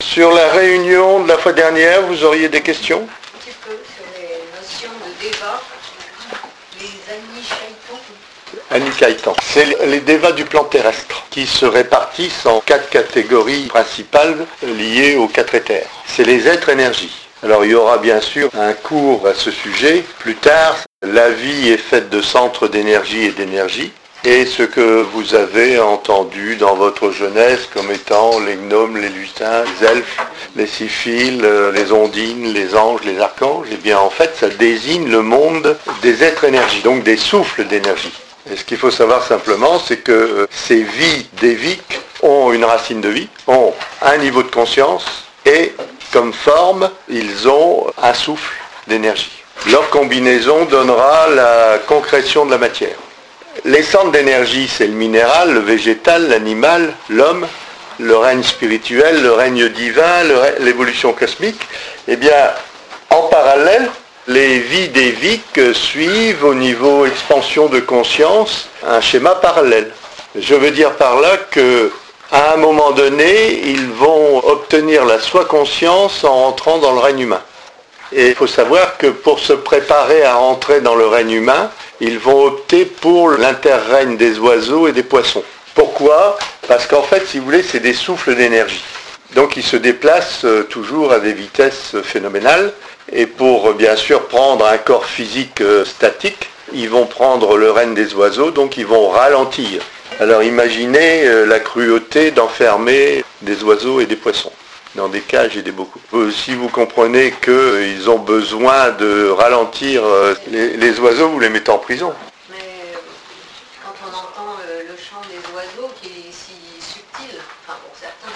Sur la réunion de la fois dernière, vous auriez des questions? Un petit peu sur les notions de Deva, les Anikaïtan. C'est les Devas du plan terrestre qui se répartissent en 4 catégories principales liées aux 4 éthers. C'est les êtres énergie. Alors il y aura bien sûr un cours à ce sujet plus tard. La vie est faite de centres d'énergie et d'énergie. Et ce que vous avez entendu dans votre jeunesse comme étant les gnomes, les lutins, les elfes, les siphiles, les ondines, les anges, les archanges, eh bien en fait ça désigne le monde des êtres énergie, donc des souffles d'énergie. Et ce qu'il faut savoir simplement, c'est que ces vies déviques ont une racine de vie, ont un niveau de conscience et comme forme, ils ont un souffle d'énergie. Leur combinaison donnera la concrétion de la matière. Les centres d'énergie, c'est le minéral, le végétal, l'animal, l'homme, le règne spirituel, le règne divin, l'évolution cosmique. Eh bien, en parallèle, les vies déviques suivent au niveau expansion de conscience un schéma parallèle. Je veux dire par là que à un moment donné, ils vont obtenir la soi-conscience en rentrant dans le règne humain. Et il faut savoir que pour se préparer à rentrer dans le règne humain, ils vont opter pour l'interrègne des oiseaux et des poissons. Pourquoi ? Parce qu'en fait, si vous voulez, c'est des souffles d'énergie. Donc ils se déplacent toujours à des vitesses phénoménales. Et pour bien sûr prendre un corps physique statique, ils vont prendre le règne des oiseaux, donc ils vont ralentir. Alors imaginez la cruauté d'enfermer des oiseaux et des poissons dans des cages et des bocaux. Si vous comprenez qu'ils ont besoin de ralentir les oiseaux, vous les mettez en prison. Mais quand on entend le chant des oiseaux qui est si subtil, enfin pour certains,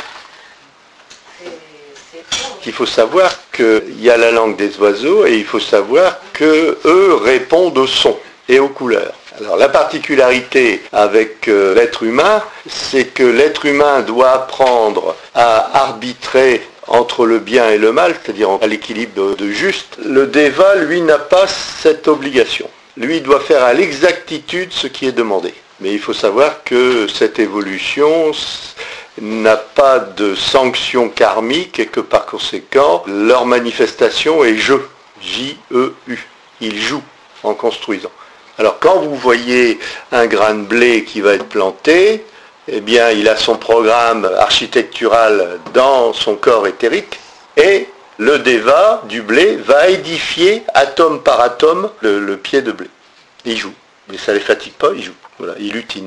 c'est étrange. Il faut savoir qu'il y a la langue des oiseaux et il faut savoir qu'eux répondent au son et aux couleurs. Alors la particularité avec l'être humain, c'est que l'être humain doit apprendre à arbitrer entre le bien et le mal, c'est-à-dire à l'équilibre de juste. Le Deva, lui, n'a pas cette obligation. Lui doit faire à l'exactitude ce qui est demandé. Mais il faut savoir que cette évolution n'a pas de sanction karmique et que par conséquent, leur manifestation est jeu. J-E-U. Ils jouent en construisant. Alors quand vous voyez un grain de blé qui va être planté, eh bien il a son programme architectural dans son corps éthérique et le Deva du blé va édifier atome par atome le pied de blé. Il joue. Mais ça ne les fatigue pas, il joue. Voilà, il lutine.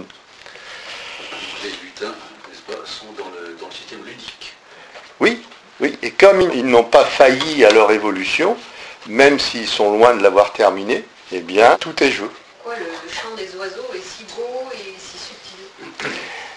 Les lutins, n'est-ce pas, sont dans le système ludique. Oui, oui. Et comme ils n'ont pas failli à leur évolution, même s'ils sont loin de l'avoir terminé, eh bien, tout est jeu. Pourquoi le chant des oiseaux est si beau et si subtil ?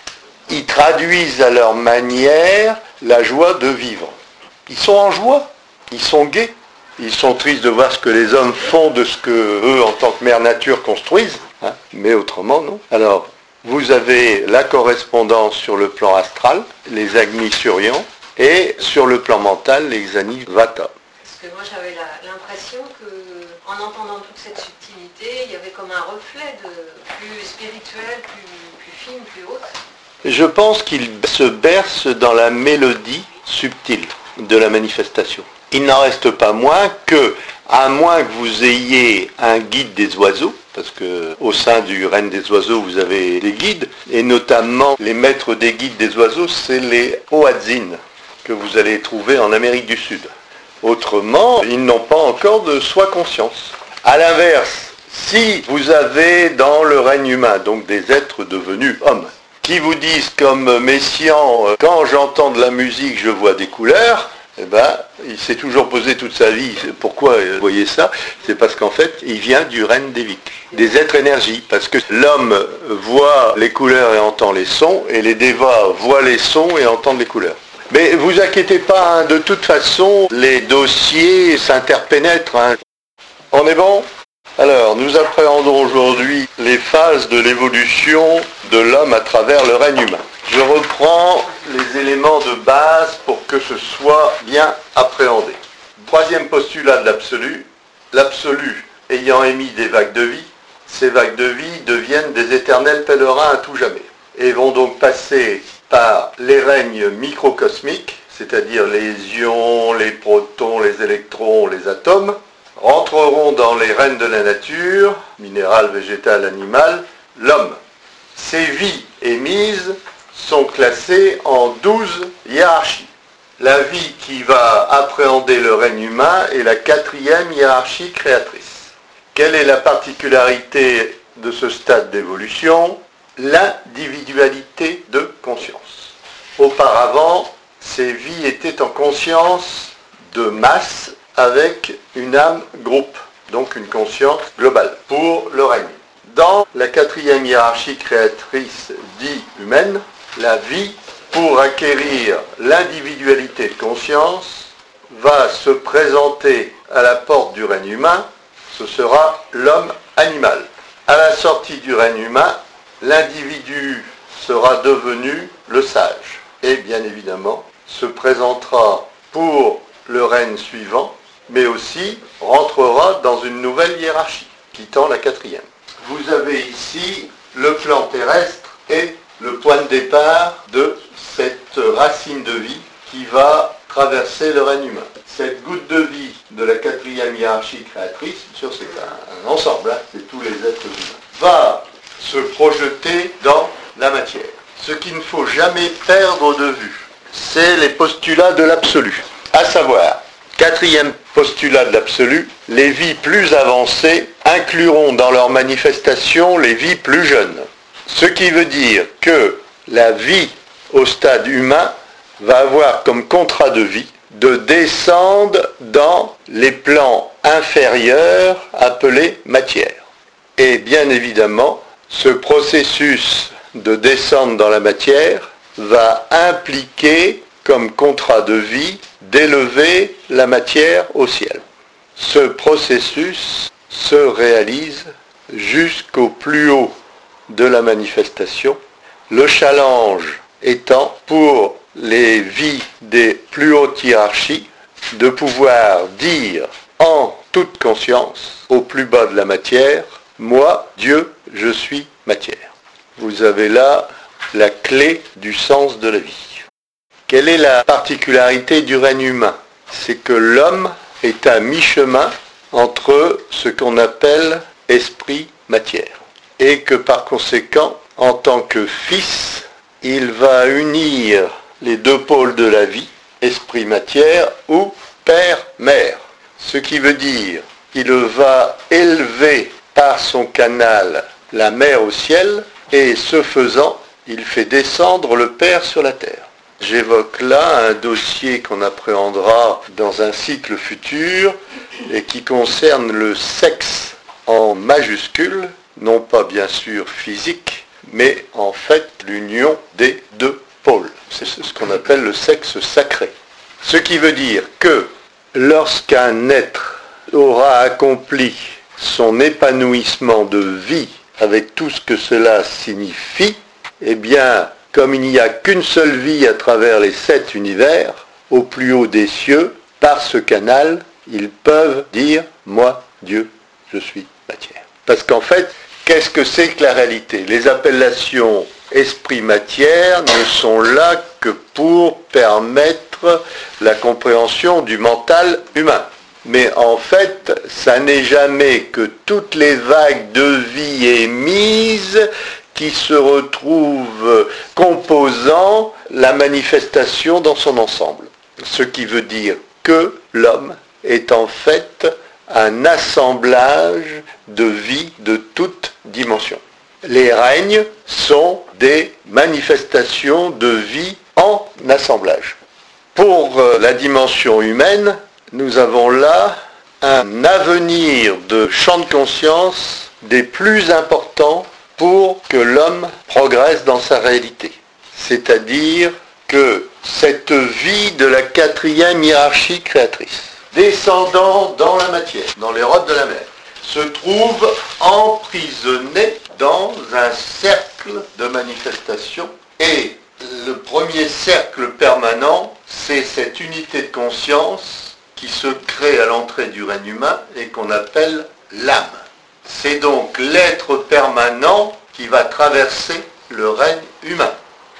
Ils traduisent à leur manière la joie de vivre. Ils sont en joie, ils sont gais. Ils sont tristes de voir ce que les hommes font de ce que eux, en tant que mère nature, construisent. Hein, mais autrement, non. Alors, vous avez la correspondance sur le plan astral, les Agni Suryan, et sur le plan mental, les Xani Vata. Parce que moi, j'avais l'impression qu'en entendant toute cette subtilité, il y avait comme un reflet de plus spirituel, plus fine, plus haute. Je pense qu'il se berce dans la mélodie subtile de la manifestation. Il n'en reste pas moins que, à moins que vous ayez un guide des oiseaux, parce que au sein du règne des oiseaux, vous avez des guides, et notamment les maîtres des guides des oiseaux, c'est les Oadzines, que vous allez trouver en Amérique du Sud. Autrement, ils n'ont pas encore de soi-conscience. À l'inverse, si vous avez dans le règne humain, donc des êtres devenus hommes, qui vous disent comme Messiaen, quand j'entends de la musique, je vois des couleurs, eh ben, il s'est toujours posé toute sa vie, pourquoi vous voyez ça ? C'est parce qu'en fait, il vient du règne dévique, des êtres énergie, parce que l'homme voit les couleurs et entend les sons, et les Devas voient les sons et entendent les couleurs. Mais vous inquiétez pas, hein, de toute façon, les dossiers s'interpénètrent. Hein. On est bon ? Alors, nous appréhendons aujourd'hui les phases de l'évolution de l'homme à travers le règne humain. Je reprends les éléments de base pour que ce soit bien appréhendé. Troisième postulat de l'absolu. L'absolu ayant émis des vagues de vie, ces vagues de vie deviennent des éternels pèlerins à tout jamais et vont donc passer par les règnes microcosmiques, c'est-à-dire les ions, les protons, les électrons, les atomes, rentreront dans les règnes de la nature, minérale, végétale, animale, l'homme. Ces vies émises sont classées en 12 hiérarchies. La vie qui va appréhender le règne humain est la 4e hiérarchie créatrice. Quelle est la particularité de ce stade d'évolution? L'individualité de conscience. Auparavant, ces vies étaient en conscience de masse avec une âme groupe, donc une conscience globale pour le règne. Dans la 4e hiérarchie créatrice dite humaine, la vie, pour acquérir l'individualité de conscience, va se présenter à la porte du règne humain, ce sera l'homme animal. À la sortie du règne humain, l'individu sera devenu le sage et bien évidemment se présentera pour le règne suivant, mais aussi rentrera dans une nouvelle hiérarchie, quittant la 4e. Vous avez ici le plan terrestre et le point de départ de cette racine de vie qui va traverser le règne humain. Cette goutte de vie de la 4e hiérarchie créatrice, bien sûr c'est un ensemble, c'est tous les êtres humains, va se projeter dans la matière. Ce qu'il ne faut jamais perdre de vue, c'est les postulats de l'absolu. À savoir, 4e postulat de l'absolu, les vies plus avancées incluront dans leur manifestation les vies plus jeunes. Ce qui veut dire que la vie au stade humain va avoir comme contrat de vie de descendre dans les plans inférieurs appelés matière. Et bien évidemment, ce processus de descendre dans la matière va impliquer comme contrat de vie d'élever la matière au ciel. Ce processus se réalise jusqu'au plus haut de la manifestation, le challenge étant pour les vies des plus hautes hiérarchies de pouvoir dire en toute conscience, au plus bas de la matière, moi, Dieu, je suis matière. Vous avez là la clé du sens de la vie. Quelle est la particularité du règne humain? C'est que l'homme est à mi-chemin entre ce qu'on appelle esprit-matière. Et que par conséquent, en tant que fils, il va unir les deux pôles de la vie, esprit-matière ou père-mère. Ce qui veut dire qu'il va élever par son canal la mère au ciel et ce faisant, il fait descendre le père sur la terre. J'évoque là un dossier qu'on appréhendera dans un cycle futur et qui concerne le sexe en majuscule, non pas bien sûr physique, mais en fait l'union des deux pôles. C'est ce qu'on appelle le sexe sacré. Ce qui veut dire que lorsqu'un être aura accompli son épanouissement de vie avec tout ce que cela signifie, eh bien, comme il n'y a qu'une seule vie à travers les 7 univers, au plus haut des cieux, par ce canal, ils peuvent dire « Moi, Dieu, je suis matière ». Parce qu'en fait, qu'est-ce que c'est que la réalité? Les appellations esprit-matière ne sont là que pour permettre la compréhension du mental humain. Mais en fait, ça n'est jamais que toutes les vagues de vie émises qui se retrouvent composant la manifestation dans son ensemble. Ce qui veut dire que l'homme est en fait un assemblage de vie de toute dimension. Les règnes sont des manifestations de vie en assemblage. Pour la dimension humaine, nous avons là un avenir de champ de conscience des plus importants pour que l'homme progresse dans sa réalité. C'est-à-dire que cette vie de la 4e hiérarchie créatrice, descendant dans la matière, dans les rottes de la mer, se trouve emprisonnée dans un cercle de manifestation. Et le premier cercle permanent, c'est cette unité de conscience qui se crée à l'entrée du règne humain et qu'on appelle l'âme. C'est donc l'être permanent qui va traverser le règne humain.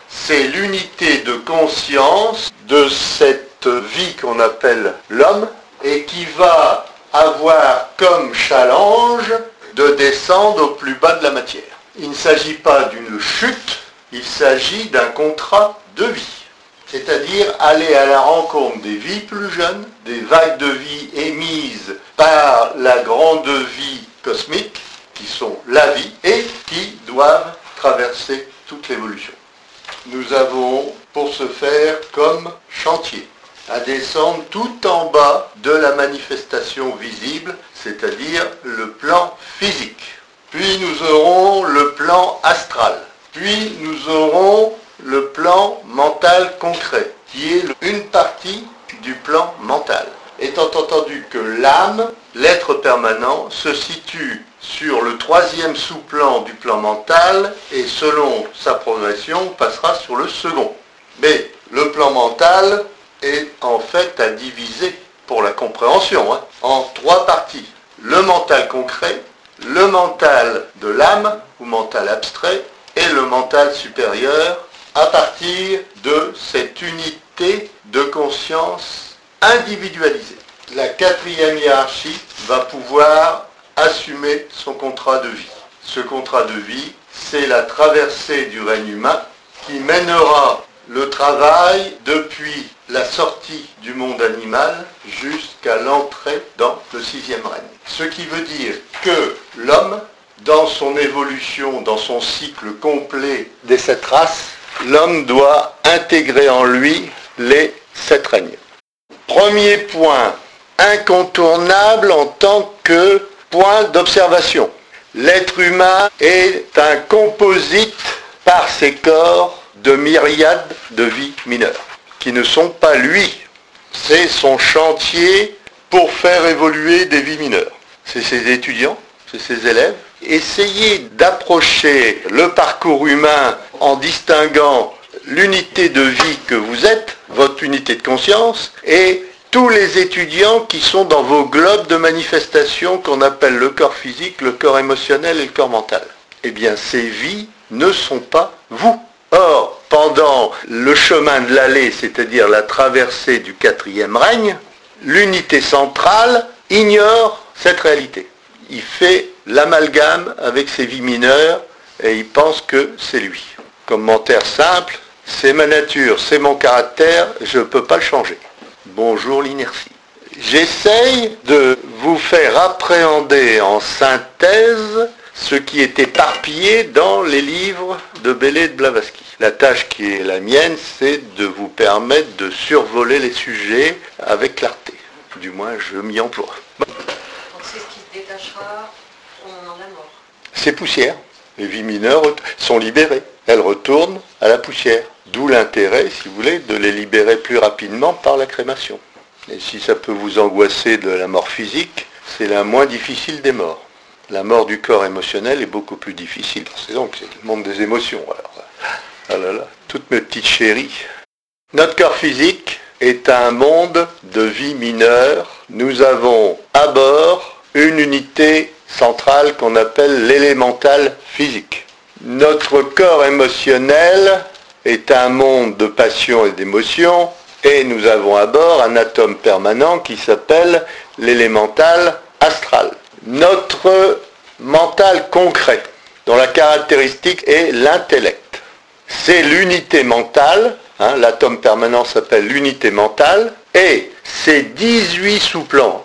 c'est l'unité de conscience de cette vie qu'on appelle l'homme et qui va avoir comme challenge de descendre au plus bas de la matière. Il ne s'agit pas d'une chute, il s'agit d'un contrat de vie. C'est-à-dire aller à la rencontre des vies plus jeunes, des vagues de vie émises par la grande vie cosmique, qui sont la vie, et qui doivent traverser toute l'évolution. Nous avons, pour ce faire, comme chantier, à descendre tout en bas de la manifestation visible, c'est-à-dire le plan physique. Puis nous aurons le plan astral. Puis nous aurons le plan mental concret, qui est une partie du plan mental. Étant entendu que l'âme, l'être permanent, se situe sur le troisième sous-plan du plan mental et selon sa progression, passera sur le second. Mais le plan mental est en fait à diviser, pour la compréhension, en trois parties. Le mental concret, le mental de l'âme, ou mental abstrait, et le mental supérieur, à partir de cette unité de conscience individualisée. La quatrième hiérarchie va pouvoir assumer son contrat de vie. Ce contrat de vie, c'est la traversée du règne humain qui mènera le travail depuis la sortie du monde animal jusqu'à l'entrée dans le sixième règne. Ce qui veut dire que l'homme, dans son évolution, dans son cycle complet des 7 races, l'homme doit intégrer en lui les 7 règnes. Premier point incontournable en tant que point d'observation. L'être humain est un composite par ses corps de myriades de vies mineures, qui ne sont pas lui. C'est son chantier pour faire évoluer des vies mineures. C'est ses étudiants, c'est ses élèves. Essayez d'approcher le parcours humain en distinguant l'unité de vie que vous êtes, votre unité de conscience, et tous les étudiants qui sont dans vos globes de manifestation qu'on appelle le corps physique, le corps émotionnel et le corps mental. Eh bien, ces vies ne sont pas vous. Or, pendant le chemin de l'allée, c'est-à-dire la traversée du 4e règne, l'unité centrale ignore cette réalité. Il fait l'amalgame avec ses vies mineures et il pense que c'est lui. Commentaire simple, c'est ma nature, c'est mon caractère, je ne peux pas le changer. Bonjour l'inertie. J'essaye de vous faire appréhender en synthèse ce qui est éparpillé dans les livres de Bellay et de Blavatsky. La tâche qui est la mienne, c'est de vous permettre de survoler les sujets avec clarté. Du moins, je m'y emploie. Donc c'est ce qui se détachera au moment de la mort. Ces poussières, les vies mineures sont libérées. Elles retournent à la poussière. D'où l'intérêt, si vous voulez, de les libérer plus rapidement par la crémation. Et si ça peut vous angoisser de la mort physique, c'est la moins difficile des morts. La mort du corps émotionnel est beaucoup plus difficile. C'est donc c'est le monde des émotions. Alors, ah là là, toutes mes petites chéries. Notre corps physique est un monde de vie mineure. Nous avons à bord une unité centrale qu'on appelle l'élémental physique. Notre corps émotionnel est un monde de passion et d'émotion, et nous avons à bord un atome permanent qui s'appelle l'élémental astral. Notre mental concret, dont la caractéristique est l'intellect. C'est l'unité mentale, l'atome permanent s'appelle l'unité mentale, et ces 18 sous-plans,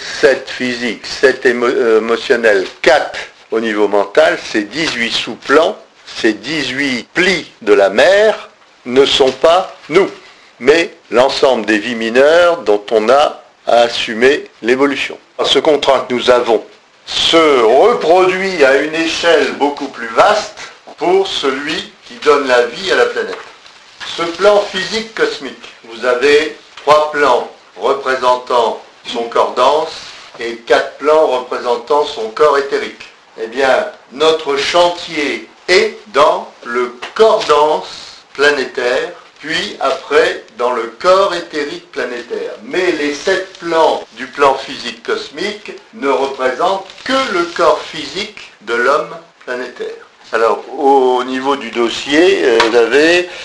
7 physiques, 7 émotionnels, 4 au niveau mental, ces 18 sous-plans, ces 18 plis de la mer ne sont pas nous, mais l'ensemble des vies mineures dont on a à assumer l'évolution. Ce contrat que nous avons se reproduit à une échelle beaucoup plus vaste pour celui qui donne la vie à la planète. Ce plan physique cosmique, vous avez 3 plans représentant son corps dense et 4 plans représentant son corps éthérique. Eh bien, notre chantier est dans le corps dense planétaire, puis après dans le corps éthérique planétaire. Mais les 7 plans du plan physique cosmique ne représentent que le corps physique de l'homme planétaire. Alors, au niveau du dossier, vous avez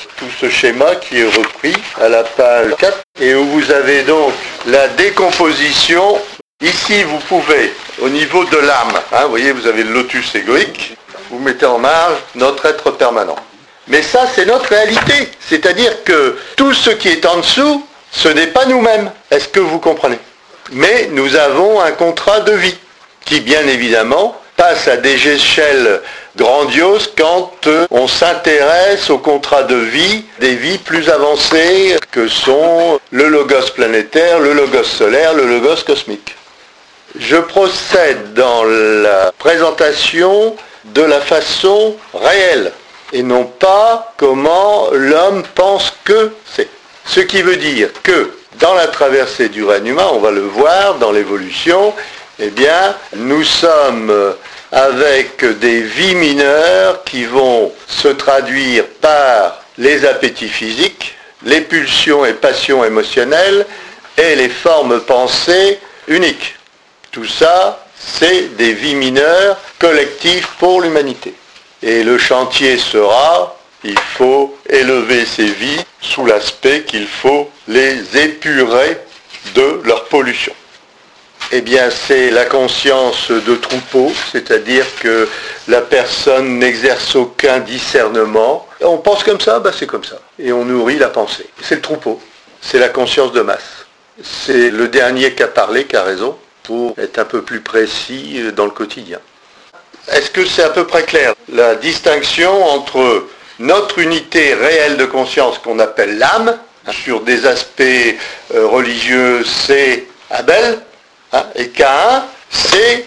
schéma qui est repris à la page 4 et où vous avez donc la décomposition. Ici, vous pouvez, au niveau de l'âme, vous voyez, vous avez le lotus égoïque, vous mettez en marge notre être permanent. Mais ça, c'est notre réalité. C'est-à-dire que tout ce qui est en dessous, ce n'est pas nous-mêmes. Est-ce que vous comprenez ? Mais nous avons un contrat de vie qui, bien évidemment, passe à des échelles grandioses quand on s'intéresse au contrat de vie des vies plus avancées que sont le logos planétaire, le logos solaire, le logos cosmique. Je procède dans la présentation de la façon réelle et non pas comment l'homme pense que c'est. Ce qui veut dire que dans la traversée du règne humain, on va le voir dans l'évolution, nous sommes avec des vies mineures qui vont se traduire par les appétits physiques, les pulsions et passions émotionnelles et les formes pensées uniques. Tout ça, c'est des vies mineures collectives pour l'humanité. Et le chantier sera, il faut élever ces vies sous l'aspect qu'il faut les épurer de leur pollution. C'est la conscience de troupeau, c'est-à-dire que la personne n'exerce aucun discernement. On pense comme ça, c'est comme ça. Et on nourrit la pensée. C'est le troupeau, c'est la conscience de masse. C'est le dernier qui a parlé, qui a raison, pour être un peu plus précis dans le quotidien. Est-ce que c'est à peu près clair ? La distinction entre notre unité réelle de conscience qu'on appelle l'âme, sur des aspects religieux, c'est Abel, et Caïn, c'est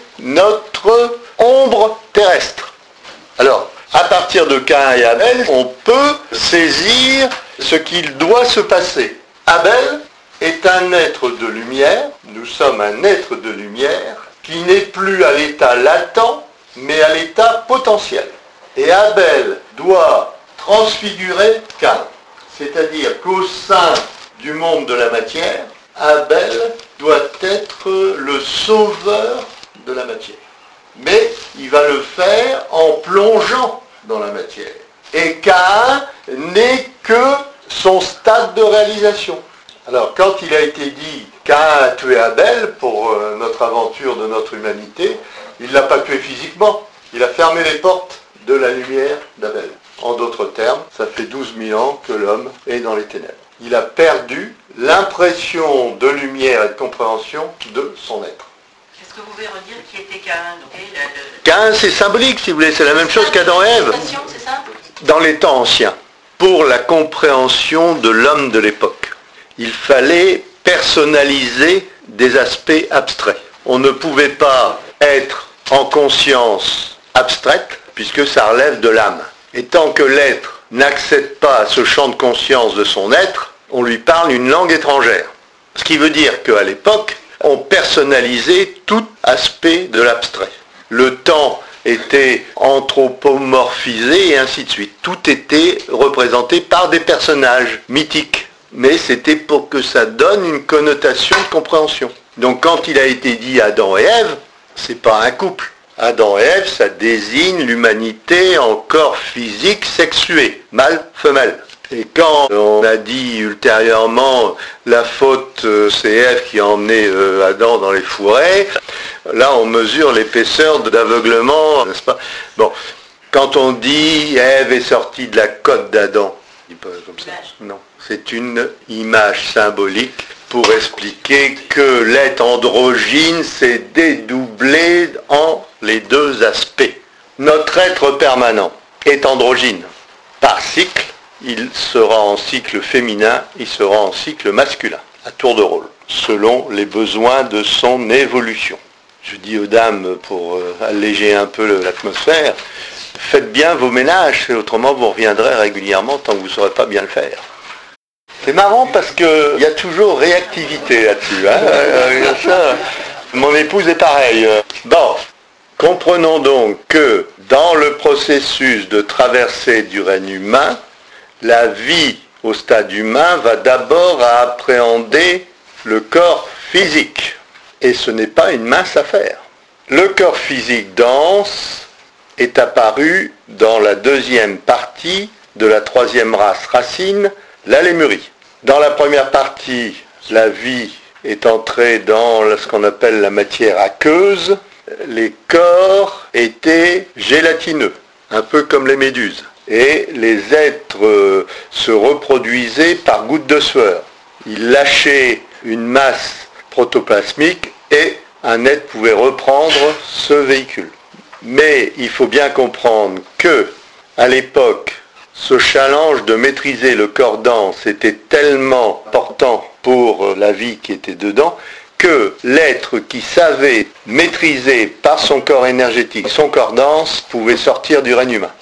notre ombre terrestre. Alors, à partir de Caïn et Abel, on peut saisir ce qu'il doit se passer. Abel est un être de lumière, nous sommes un être de lumière, qui n'est plus à l'état latent, mais à l'état potentiel. Et Abel doit transfigurer Caïn. C'est-à-dire qu'au sein du monde de la matière, Abel doit être le sauveur de la matière. Mais il va le faire en plongeant dans la matière. Et Caïn n'est que son stade de réalisation. Alors, quand il a été dit Caïn a tué Abel pour notre aventure de notre humanité, il ne l'a pas tué physiquement. Il a fermé les portes de la lumière d'Abel. En d'autres termes, ça fait 12 000 ans que l'homme est dans les ténèbres. Il a perdu l'impression de lumière et de compréhension de son être. Est-ce que vous pouvez redire qui était Caïn ? Caïn, c'est symbolique, si vous voulez, c'est la même chose qu'Adam et Ève. C'est ça ? Dans les temps anciens, pour la compréhension de l'homme de l'époque, il fallait personnaliser des aspects abstraits. On ne pouvait pas être en conscience abstraite, puisque ça relève de l'âme. Et tant que l'être n'accède pas à ce champ de conscience de son être, on lui parle une langue étrangère. Ce qui veut dire qu'à l'époque, on personnalisait tout aspect de l'abstrait. Le temps était anthropomorphisé et ainsi de suite. Tout était représenté par des personnages mythiques. Mais c'était pour que ça donne une connotation de compréhension. Donc quand il a été dit Adam et Ève, c'est pas un couple. Adam et Ève, ça désigne l'humanité en corps physique sexué, mâle, femelle. Et quand on a dit ultérieurement la faute, c'est Ève qui a emmené Adam dans les fourrés, là on mesure l'épaisseur d'aveuglement, n'est-ce pas ? Bon, quand on dit Ève est sortie de la côte d'Adam, il pas comme ça. Non, c'est une image symbolique pour expliquer que l'être androgyne s'est dédoublé en les deux aspects. Notre être permanent est androgyne. Par cycle, il sera en cycle féminin, il sera en cycle masculin, à tour de rôle, selon les besoins de son évolution. Je dis aux dames, pour alléger un peu l'atmosphère, faites bien vos ménages, autrement vous reviendrez régulièrement tant que vous ne saurez pas bien le faire. C'est marrant parce qu'il y a toujours réactivité là-dessus. Mon épouse est pareille. Bon, comprenons donc que dans le processus de traversée du règne humain, la vie au stade humain va d'abord à appréhender le corps physique. Et ce n'est pas une mince affaire. Le corps physique dense est apparu dans la deuxième partie de la troisième race racine, la lémurie. Dans la première partie, la vie est entrée dans ce qu'on appelle la matière aqueuse. Les corps étaient gélatineux, un peu comme les méduses. Et les êtres se reproduisaient par gouttes de sueur. Ils lâchaient une masse protoplasmique et un être pouvait reprendre ce véhicule. Mais il faut bien comprendre que, à l'époque, ce challenge de maîtriser le corps dense était tellement important pour la vie qui était dedans que l'être qui savait maîtriser par son corps énergétique son corps dense pouvait sortir du règne humain.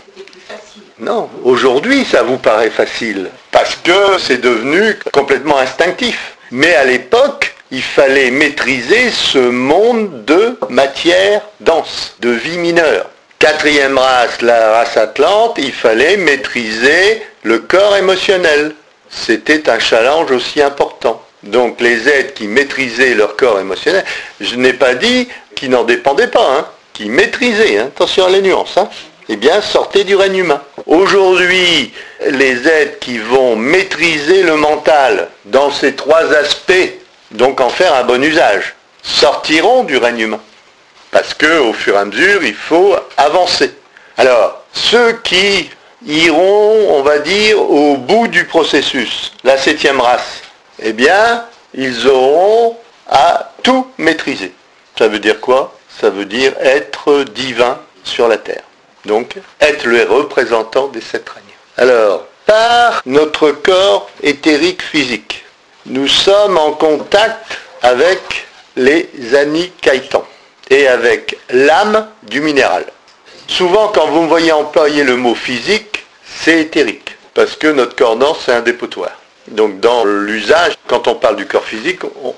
Non, aujourd'hui ça vous paraît facile, parce que c'est devenu complètement instinctif. Mais à l'époque, il fallait maîtriser ce monde de matière dense, de vie mineure. Quatrième race, la race Atlante, il fallait maîtriser le corps émotionnel. C'était un challenge aussi important. Donc les êtres qui maîtrisaient leur corps émotionnel, je n'ai pas dit qu'ils n'en dépendaient pas, qui maîtrisaient, attention à les nuances, eh bien sortaient du règne humain. Aujourd'hui, les êtres qui vont maîtriser le mental dans ces trois aspects, donc en faire un bon usage, sortiront du règne humain. Parce qu'au fur et à mesure, il faut avancer. Alors, ceux qui iront, on va dire, au bout du processus, la 7e race, eh bien, ils auront à tout maîtriser. Ça veut dire quoi? Ça veut dire être divin sur la terre. Donc, être le représentant des 7 règnes. Alors, par notre corps éthérique physique, nous sommes en contact avec les Ani-Kaitans et avec l'âme du minéral. Souvent, quand vous me voyez employer le mot physique, c'est éthérique, parce que notre corps dense, c'est un dépotoir. Donc, dans l'usage, quand on parle du corps physique,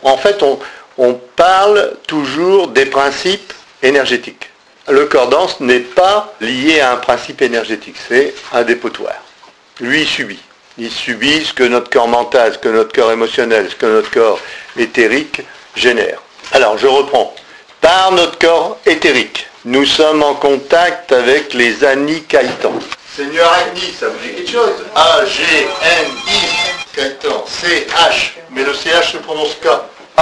on parle toujours des principes énergétiques. Le corps dense n'est pas lié à un principe énergétique, c'est un dépotoir. Lui, il subit. Il subit ce que notre corps mental, ce que notre corps émotionnel, ce que notre corps éthérique génère. Alors, je reprends. Par notre corps éthérique, nous sommes en contact avec les Ani-Kaitans. Seigneur Agni, ça vous dit quelque chose? A-G-N-I, Kaitan, C-H, mais le C-H se prononce K.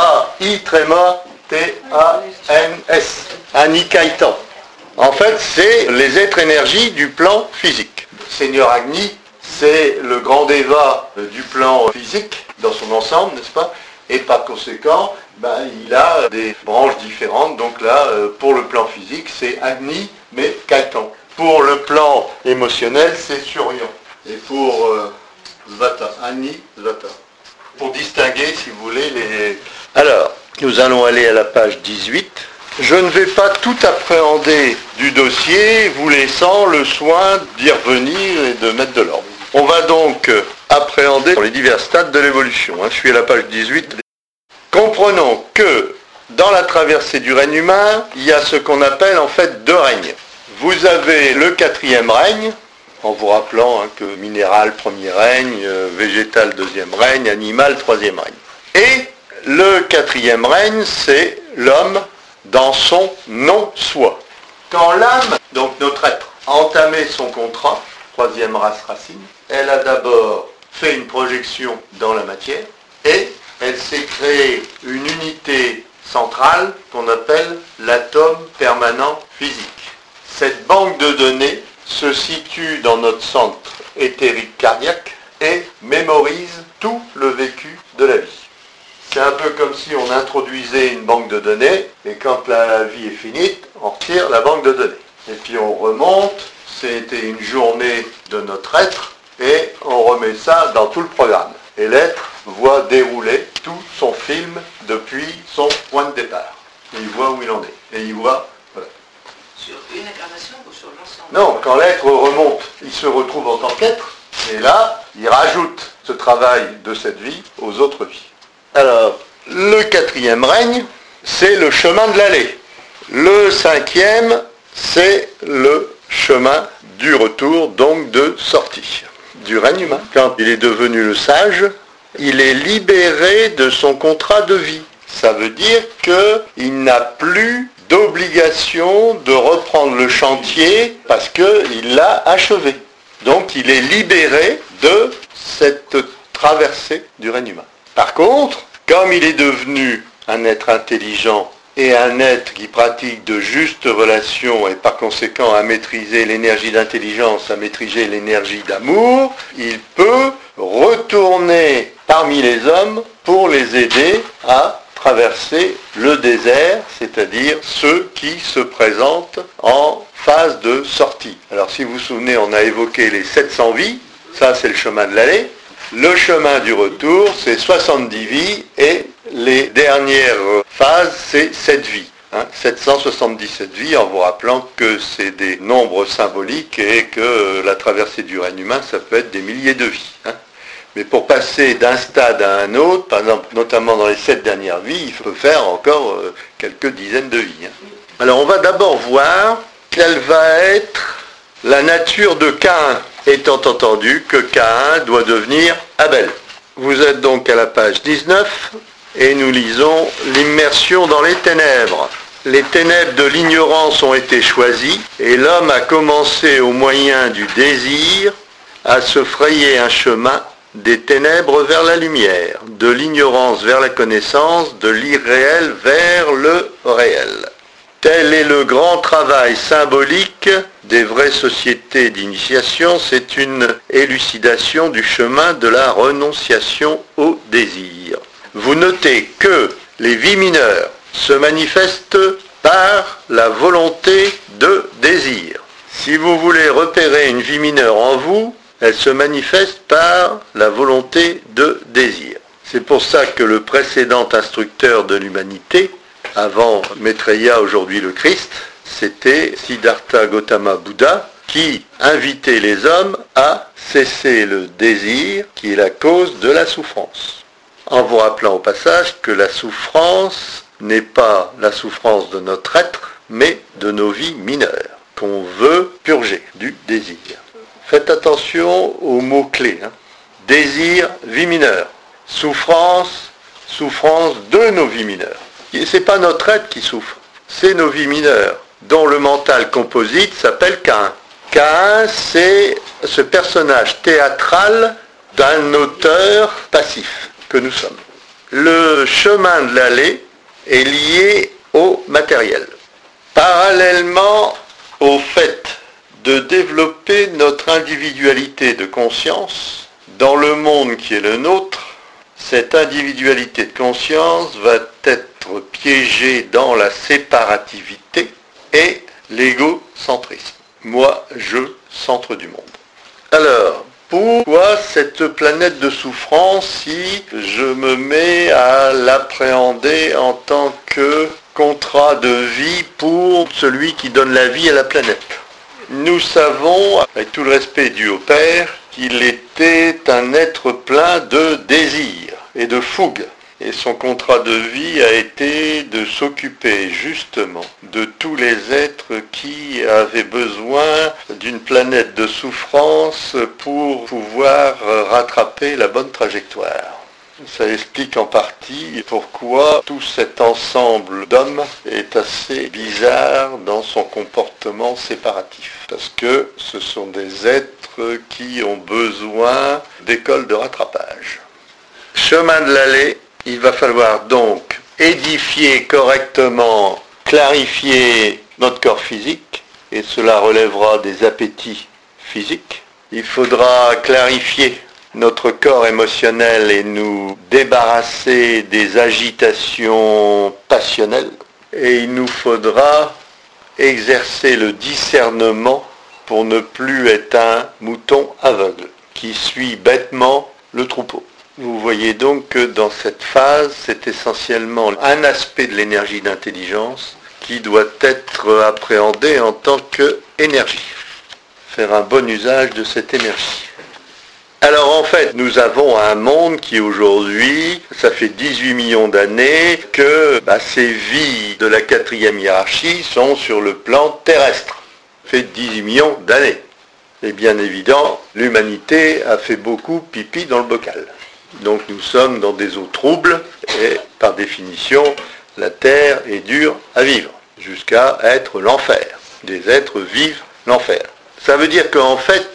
A-I-T-A-N-S, Ani-Kaitan. En fait, c'est les êtres énergies du plan physique. Seigneur Agni, c'est le grand Deva du plan physique dans son ensemble, n'est-ce pas? Et par conséquent, il a des branches différentes. Donc là, pour le plan physique, c'est Agni, mais Kaitan. Pour le plan émotionnel, c'est Suryan. Et pour Svata, Ani, Svata. Pour distinguer, si vous voulez, les... Alors, nous allons aller à la page 18. Je ne vais pas tout appréhender du dossier, vous laissant le soin d'y revenir et de mettre de l'ordre. On va donc appréhender les divers stades de l'évolution. Je suis à la page 18. Comprenons que dans la traversée du règne humain, il y a ce qu'on appelle en fait 2 règnes. Vous avez le 4e règne, en vous rappelant que minéral, 1er règne, végétal, 2e règne, animal, 3e règne. Et le 4e règne, c'est l'homme dans son non-soi. Quand l'âme, donc notre être, a entamé son contrat, 3e race racine, elle a d'abord fait une projection dans la matière et elle s'est créée une unité centrale qu'on appelle l'atome permanent physique. Cette banque de données se situe dans notre centre éthérique cardiaque et mémorise tout le vécu de la vie. C'est un peu comme si on introduisait une banque de données et quand la vie est finie, on retire la banque de données. Et puis on remonte, c'était une journée de notre être et on remet ça dans tout le programme. Et l'être voit dérouler tout son film depuis son point de départ. Et il voit où il en est. Et il voit... Voilà. Sur une incarnation ou sur l'ensemble? Non, quand l'être remonte, il se retrouve en tant qu'être. Et là, il rajoute ce travail de cette vie aux autres vies. Alors, le 4e règne, c'est le chemin de l'allée. Le 5e, c'est le chemin du retour, donc de sortie du règne humain. Quand il est devenu le sage, il est libéré de son contrat de vie. Ça veut dire qu'il n'a plus d'obligation de reprendre le chantier parce qu'il l'a achevé. Donc il est libéré de cette traversée du règne humain. Par contre, comme il est devenu un être intelligent et un être qui pratique de justes relations et par conséquent à maîtriser l'énergie d'intelligence, à maîtriser l'énergie d'amour, il peut retourner parmi les hommes pour les aider à traverser le désert, c'est-à-dire ceux qui se présentent en phase de sortie. Alors si vous vous souvenez, on a évoqué les 700 vies, ça c'est le chemin de l'aller. Le chemin du retour, c'est 70 vies et les dernières phases, c'est 7 vies. 777 vies, en vous rappelant que c'est des nombres symboliques et que la traversée du règne humain, ça peut être des milliers de vies. Mais pour passer d'un stade à un autre, par exemple, notamment dans les 7 dernières vies, il faut faire encore quelques dizaines de vies. Alors on va d'abord voir quelle va être la nature de Caïn, étant entendu que Caïn doit devenir Abel. Vous êtes donc à la page 19 et nous lisons l'immersion dans les ténèbres. Les ténèbres de l'ignorance ont été choisies et l'homme a commencé au moyen du désir à se frayer un chemin des ténèbres vers la lumière, de l'ignorance vers la connaissance, de l'irréel vers le réel. Tel est le grand travail symbolique des vraies sociétés d'initiation, c'est une élucidation du chemin de la renonciation au désir. Vous notez que les vies mineures se manifestent par la volonté de désir. Si vous voulez repérer une vie mineure en vous, elle se manifeste par la volonté de désir. C'est pour ça que le précédent instructeur de l'humanité, avant Maitreya, aujourd'hui le Christ, c'était Siddhartha Gautama Bouddha, qui invitait les hommes à cesser le désir qui est la cause de la souffrance. En vous rappelant au passage que la souffrance n'est pas la souffrance de notre être, mais de nos vies mineures, qu'on veut purger du désir. Faites attention aux mots-clés. Désir, vie mineure. Souffrance, souffrance de nos vies mineures. Ce n'est pas notre être qui souffre, c'est nos vies mineures, dont le mental composite s'appelle Caïn. Caïn, c'est ce personnage théâtral d'un auteur passif que nous sommes. Le chemin de l'aller est lié au matériel. Parallèlement au fait de développer notre individualité de conscience dans le monde qui est le nôtre, cette individualité de conscience va être piégée dans la séparativité et l'égocentrisme. Moi, je, centre du monde. Alors, pourquoi cette planète de souffrance si je me mets à l'appréhender en tant que contrat de vie pour celui qui donne la vie à la planète? Nous savons, avec tout le respect dû au Père, qu'il était un être plein de désir et de fougue. Et son contrat de vie a été de s'occuper justement de tous les êtres qui avaient besoin d'une planète de souffrance pour pouvoir rattraper la bonne trajectoire. Ça explique en partie pourquoi tout cet ensemble d'hommes est assez bizarre dans son comportement séparatif. Parce que ce sont des êtres qui ont besoin d'écoles de rattrapage. Chemin de l'aller, il va falloir donc édifier correctement, clarifier notre corps physique, et cela relèvera des appétits physiques. Il faudra clarifier notre corps émotionnel et nous débarrasser des agitations passionnelles. Et il nous faudra exercer le discernement pour ne plus être un mouton aveugle qui suit bêtement le troupeau. Vous voyez donc que dans cette phase, c'est essentiellement un aspect de l'énergie d'intelligence qui doit être appréhendé en tant qu'énergie. Faire un bon usage de cette énergie. Alors en fait, nous avons un monde qui aujourd'hui, ça fait 18 millions d'années que ces vies de la 4e hiérarchie sont sur le plan terrestre. Ça fait 18 millions d'années. Et bien évidemment, l'humanité a fait beaucoup pipi dans le bocal. Donc nous sommes dans des eaux troubles et par définition, la terre est dure à vivre, jusqu'à être l'enfer. Des êtres vivent l'enfer. Ça veut dire qu'en fait,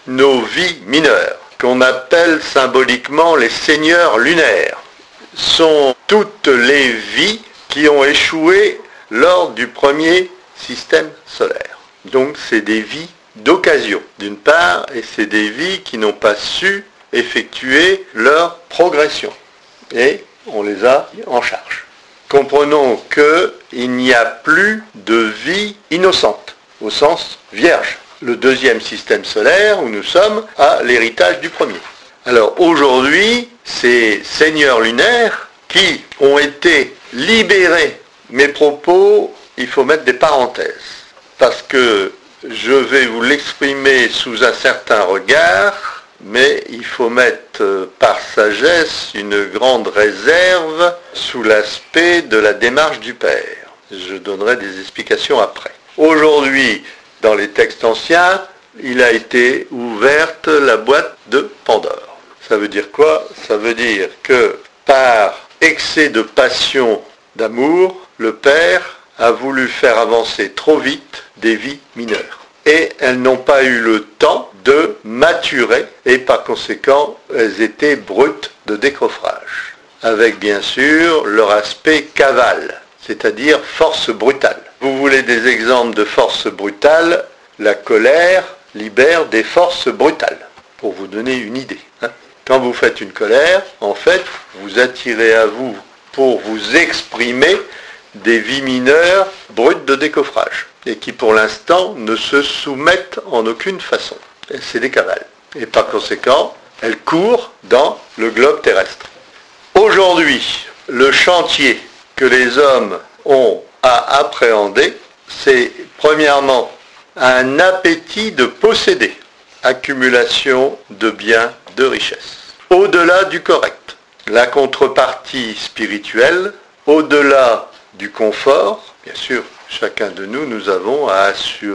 nos vies mineures, qu'on appelle symboliquement les seigneurs lunaires, sont toutes les vies qui ont échoué lors du premier système solaire. Donc c'est des vies d'occasion, d'une part, et c'est des vies qui n'ont pas su effectuer leur progression. Et on les a en charge. Comprenons qu'il n'y a plus de vie innocente, au sens vierge. Le deuxième système solaire où nous sommes a l'héritage du premier. Alors aujourd'hui, ces seigneurs lunaires qui ont été libérés, mes propos, il faut mettre des parenthèses, parce que je vais vous l'exprimer sous un certain regard, mais il faut mettre par sagesse une grande réserve sous l'aspect de la démarche du Père. Je donnerai des explications après. Aujourd'hui, dans les textes anciens, il a été ouverte la boîte de Pandore. Ça veut dire quoi? Ça veut dire que par excès de passion, d'amour, le Père a voulu faire avancer trop vite des vies mineures. Et elles n'ont pas eu le temps de maturer, et par conséquent, elles étaient brutes de décoffrage, avec bien sûr leur aspect cavale, c'est-à-dire force brutale. Vous voulez des exemples de force brutale? La colère libère des forces brutales, pour vous donner une idée. Quand vous faites une colère, en fait, vous attirez à vous, pour vous exprimer, des vies mineures brutes de décoffrage, et qui pour l'instant ne se soumettent en aucune façon. Et c'est des cavales. Et par conséquent, elles courent dans le globe terrestre. Aujourd'hui, le chantier que les hommes ont à appréhender, c'est premièrement un appétit de posséder, accumulation de biens, de richesses. Au-delà du correct, la contrepartie spirituelle, au-delà du confort, bien sûr, chacun de nous avons à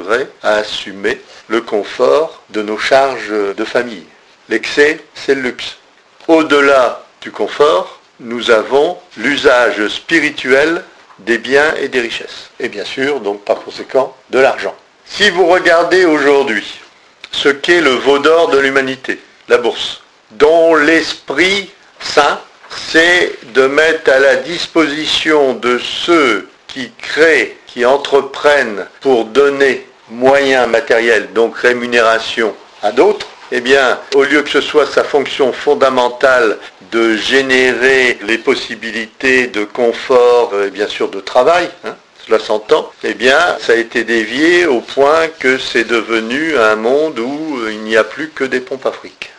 assumer le confort de nos charges de famille. L'excès, c'est le luxe. Au-delà du confort, nous avons l'usage spirituel des biens et des richesses. Et bien sûr, donc par conséquent, de l'argent. Si vous regardez aujourd'hui ce qu'est le veau d'or de l'humanité, la bourse, dont l'esprit saint, c'est de mettre à la disposition de ceux qui créent, qui entreprennent pour donner moyens matériels, donc rémunération à d'autres, eh bien, au lieu que ce soit sa fonction fondamentale de générer les possibilités de confort et bien sûr de travail, cela s'entend, eh bien, ça a été dévié au point que c'est devenu un monde où il n'y a plus que des pompes à fric.